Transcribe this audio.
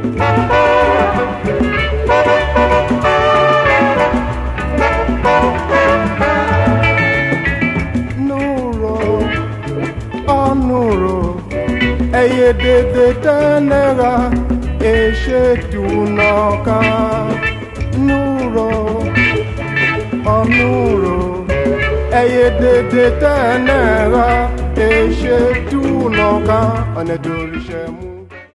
Eye de tenera eshe tunoka nuro onuro eye de tenera eshe tunoka anedorishe mu